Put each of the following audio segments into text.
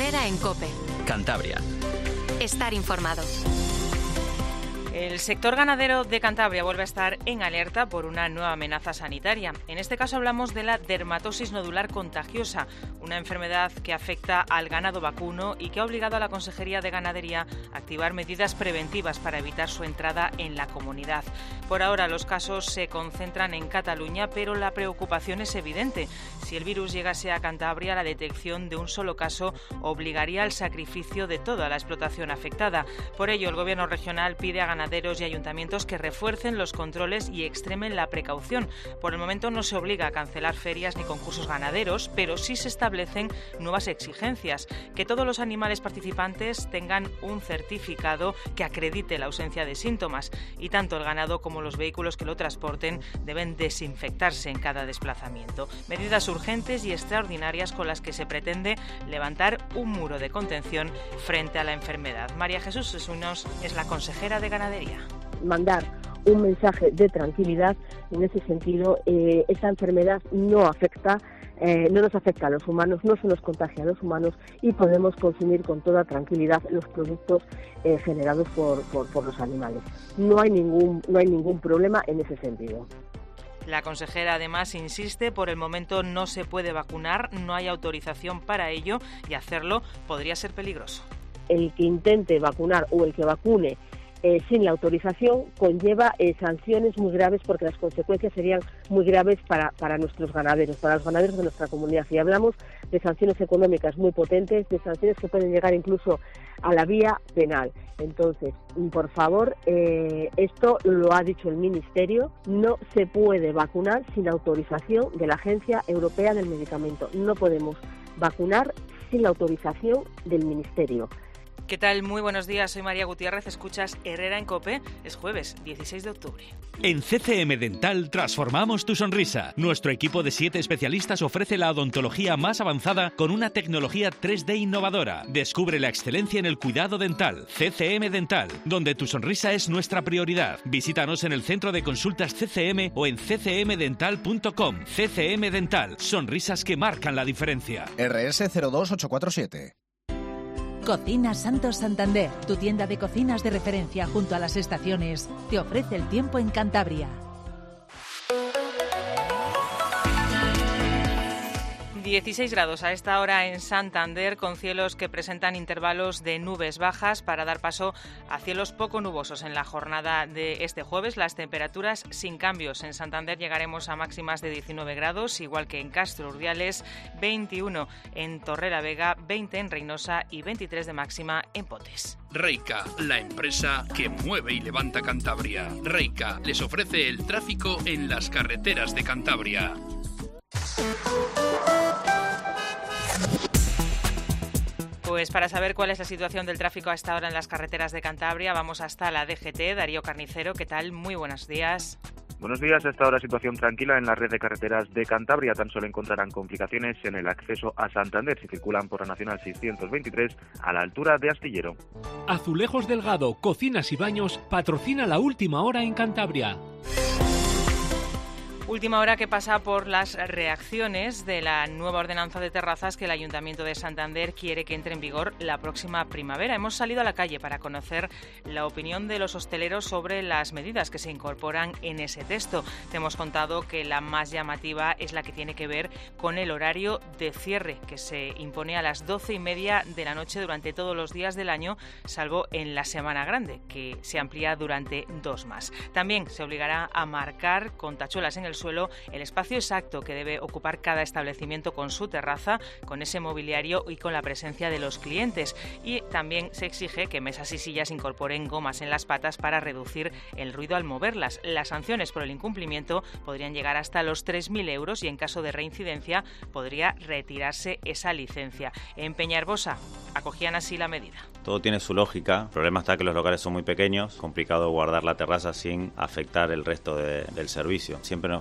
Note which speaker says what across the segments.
Speaker 1: Herrera en COPE.
Speaker 2: Cantabria.
Speaker 1: Estar informado.
Speaker 3: El sector ganadero de Cantabria vuelve a estar en alerta por una nueva amenaza sanitaria. En este caso hablamos de la dermatosis nodular contagiosa, una enfermedad que afecta al ganado vacuno y que ha obligado a la Consejería de Ganadería a activar medidas preventivas para evitar su entrada en la comunidad. Por ahora los casos se concentran en Cataluña, pero la preocupación es evidente. Si el virus llegase a Cantabria, la detección de un solo caso obligaría al sacrificio de toda la explotación afectada. Por ello, el Gobierno regional pide a ganaderos y ayuntamientos que refuercen los controles y extremen la precaución. Por el momento no se obliga a cancelar ferias ni concursos ganaderos, pero sí se establecen nuevas exigencias: que todos los animales participantes tengan un certificado que acredite la ausencia de síntomas, y tanto el ganado como los vehículos que lo transporten deben desinfectarse en cada desplazamiento. Medidas urgentes y extraordinarias con las que se pretende levantar un muro de contención frente a la enfermedad. María Jesús Sesunos es la consejera de Ganadería.
Speaker 4: Mandar un mensaje de tranquilidad en ese sentido. Esta enfermedad no nos afecta a los humanos, no se nos contagia a los humanos y podemos consumir con toda tranquilidad los productos generados por los animales. No hay ningún problema en ese sentido.
Speaker 3: La consejera además insiste: por el momento no se puede vacunar, no hay autorización para ello y hacerlo podría ser peligroso.
Speaker 4: El que intente vacunar o el que vacune sin la autorización conlleva sanciones muy graves, porque las consecuencias serían muy graves para nuestros ganaderos, para los ganaderos de nuestra comunidad. Y hablamos de sanciones económicas muy potentes, de sanciones que pueden llegar incluso a la vía penal. Entonces, por favor, esto lo ha dicho el Ministerio: no se puede vacunar sin autorización de la Agencia Europea del Medicamento. No podemos vacunar sin la autorización del Ministerio.
Speaker 3: ¿Qué tal? Muy buenos días, soy María Gutiérrez, escuchas Herrera en COPE. Es jueves 16 de octubre.
Speaker 5: En CCM Dental transformamos tu sonrisa. Nuestro equipo de 7 especialistas ofrece la odontología más avanzada con una tecnología 3D innovadora. Descubre la excelencia en el cuidado dental. CCM Dental, donde tu sonrisa es nuestra prioridad. Visítanos en el centro de consultas CCM o en ccmdental.com. CCM Dental, sonrisas que marcan la diferencia.
Speaker 6: RS 02847.
Speaker 7: Cocinas Santos Santander, tu tienda de cocinas de referencia junto a las estaciones, te ofrece el tiempo en Cantabria.
Speaker 3: 16 grados a esta hora en Santander, con cielos que presentan intervalos de nubes bajas para dar paso a cielos poco nubosos en la jornada de este jueves. Las temperaturas sin cambios. En Santander llegaremos a máximas de 19 grados, igual que en Castro Urdiales, 21 en Torrelavega, 20 en Reynosa y 23 de máxima en Potes.
Speaker 8: Reica, la empresa que mueve y levanta Cantabria. Reica les ofrece el tráfico en las carreteras de Cantabria.
Speaker 3: Pues para saber cuál es la situación del tráfico a esta hora en las carreteras de Cantabria, vamos hasta la DGT. Darío Carnicero, ¿qué tal? Muy buenos días.
Speaker 9: Buenos días. A esta hora situación tranquila en la red de carreteras de Cantabria. Tan solo encontrarán complicaciones en el acceso a Santander si circulan por la Nacional 623 a la altura de Astillero.
Speaker 10: Azulejos Delgado, Cocinas y Baños patrocina la última hora en Cantabria.
Speaker 3: Última hora que pasa por las reacciones de la nueva ordenanza de terrazas que el Ayuntamiento de Santander quiere que entre en vigor la próxima primavera. Hemos salido a la calle para conocer la opinión de los hosteleros sobre las medidas que se incorporan en ese texto. Te hemos contado que la más llamativa es la que tiene que ver con el horario de cierre, que se impone a las 12:30 de la noche durante todos los días del año, salvo en la Semana Grande, que se amplía durante 2 más. También se obligará a marcar con tachuelas en el suelo el espacio exacto que debe ocupar cada establecimiento con su terraza, con ese mobiliario y con la presencia de los clientes. Y también se exige que mesas y sillas incorporen gomas en las patas para reducir el ruido al moverlas. Las sanciones por el incumplimiento podrían llegar hasta los 3.000 euros y en caso de reincidencia podría retirarse esa licencia. En Peñarbosa acogían así la medida.
Speaker 11: Todo tiene su lógica. El problema está que los locales son muy pequeños, complicado guardar la terraza sin afectar el resto del servicio. Siempre nos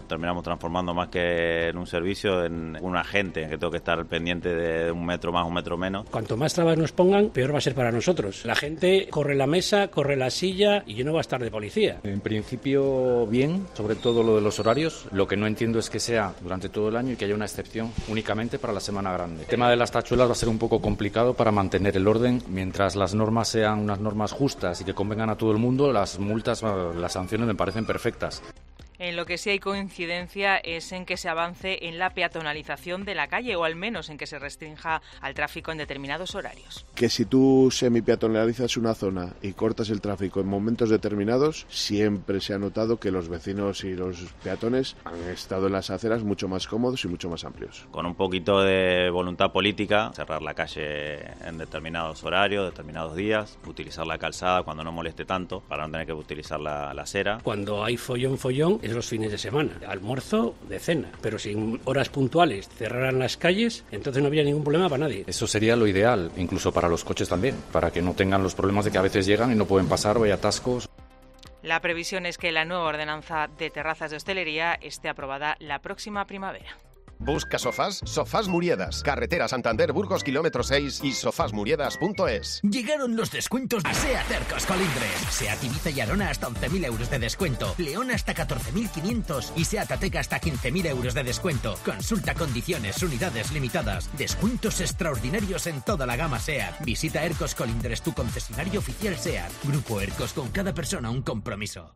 Speaker 11: terminamos transformando más que en un servicio, en un agente que tengo que estar pendiente de un metro más, un metro menos.
Speaker 2: Cuanto más trabas nos pongan, peor va a ser para nosotros. La gente corre la mesa, corre la silla y yo no voy a estar de policía.
Speaker 12: En principio bien, sobre todo lo de los horarios. Lo que no entiendo es que sea durante todo el año y que haya una excepción únicamente para la Semana Grande. El tema de las tachuelas va a ser un poco complicado para mantener el orden. Mientras las normas sean unas normas justas y que convengan a todo el mundo, las multas, las sanciones me parecen perfectas.
Speaker 3: En lo que sí hay coincidencia es en que se avance en la peatonalización de la calle, o al menos en que se restrinja al tráfico en determinados horarios.
Speaker 13: Que si tú semipeatonalizas una zona y cortas el tráfico en momentos determinados, siempre se ha notado que los vecinos y los peatones han estado en las aceras mucho más cómodos y mucho más amplios.
Speaker 11: Con un poquito de voluntad política, cerrar la calle en determinados horarios, determinados días, utilizar la calzada cuando no moleste tanto, para no tener que utilizar la acera.
Speaker 2: Cuando hay follón, es los fines de semana, almuerzo, de cena, pero sin horas puntuales cerraran las calles, entonces no habría ningún problema para nadie.
Speaker 12: Eso sería lo ideal, incluso para los coches también, para que no tengan los problemas de que a veces llegan y no pueden pasar o hay atascos.
Speaker 3: La previsión es que la nueva ordenanza de terrazas de hostelería esté aprobada la próxima primavera.
Speaker 6: Busca sofás, Sofás Muriedas, carretera Santander, Burgos, kilómetro 6 y sofasmuriedas.es.
Speaker 14: Llegaron los descuentos a SEAT Arcos Colindres. SEAT Ibiza y Arona hasta 11.000 euros de descuento. León hasta 14.500 y SEAT Ateca hasta 15.000 euros de descuento. Consulta condiciones, unidades limitadas. Descuentos extraordinarios en toda la gama SEAT. Visita Arcos Colindres, tu concesionario oficial SEAT. Grupo Arcos, con cada persona un compromiso.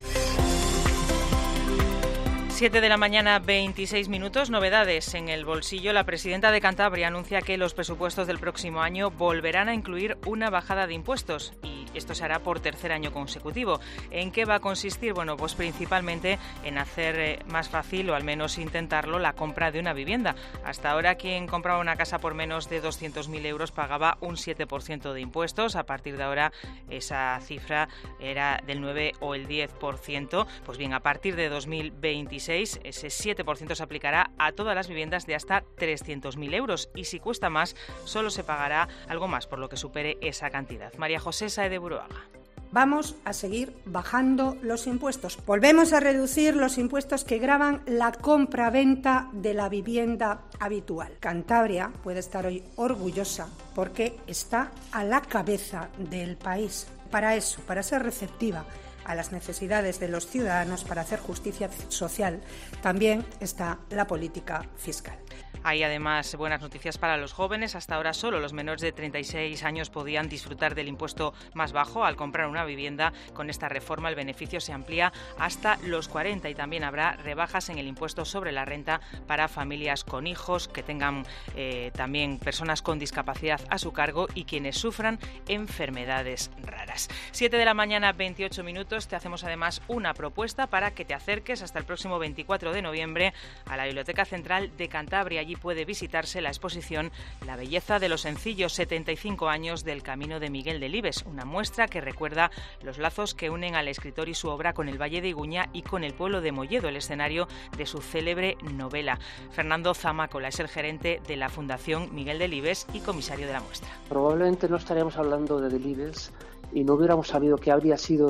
Speaker 3: 7 de la mañana, 26 minutos. Novedades en el bolsillo. La presidenta de Cantabria anuncia que los presupuestos del próximo año volverán a incluir una bajada de impuestos y esto se hará por tercer año consecutivo. ¿En qué va a consistir? Bueno, pues principalmente en hacer más fácil, o al menos intentarlo, la compra de una vivienda. Hasta ahora quien compraba una casa por menos de 200.000 euros pagaba un 7% de impuestos. A partir de ahora esa cifra era del 9 o el 10%. Pues bien, a partir de 2026 ese 7% se aplicará a todas las viviendas de hasta 300.000 euros y si cuesta más, solo se pagará algo más por lo que supere esa cantidad. María José Saez de Buruaga.
Speaker 15: Vamos a seguir bajando los impuestos. Volvemos a reducir los impuestos que gravan la compra-venta de la vivienda habitual. Cantabria puede estar hoy orgullosa porque está a la cabeza del país. Para eso, para ser receptiva a las necesidades de los ciudadanos, para hacer justicia social, también está la política fiscal.
Speaker 3: Hay además buenas noticias para los jóvenes. Hasta ahora solo los menores de 36 años podían disfrutar del impuesto más bajo al comprar una vivienda. Con esta reforma el beneficio se amplía hasta los 40 y también habrá rebajas en el impuesto sobre la renta para familias con hijos, que tengan también personas con discapacidad a su cargo y quienes sufran enfermedades raras. 7 de la mañana, 28 minutos. Te hacemos además una propuesta para que te acerques hasta el próximo 24 de noviembre a la Biblioteca Central de Cantabria. Allí puede visitarse la exposición La belleza de los sencillos, 75 años del camino de Miguel Delibes, una muestra que recuerda los lazos que unen al escritor y su obra con el Valle de Iguña y con el pueblo de Molledo, el escenario de su célebre novela. Fernando Zamácola es el gerente de la Fundación Miguel Delibes y comisario de la muestra.
Speaker 16: Probablemente no estaríamos hablando de Delibes y no hubiéramos sabido qué habría sido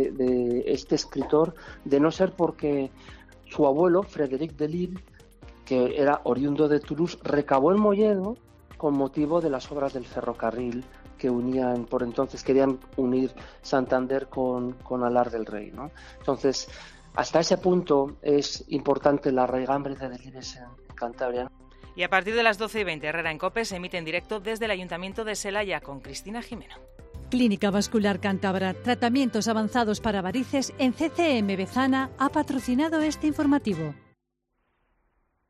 Speaker 16: de este escritor, de no ser porque su abuelo, Frédéric Delibes, que era oriundo de Toulouse, recabó en Molledo con motivo de las obras del ferrocarril que unían, por entonces querían unir Santander con Alar del Rey, ¿no? Entonces, hasta ese punto es importante la raigambre de Delibes en Cantabria.
Speaker 3: Y a partir de las 12:20, Herrera en COPE se emite en directo desde el Ayuntamiento de Celaya con Cristina Jimeno.
Speaker 17: Clínica Vascular Cántabra, tratamientos avanzados para varices en CCM Bezana, ha patrocinado este informativo.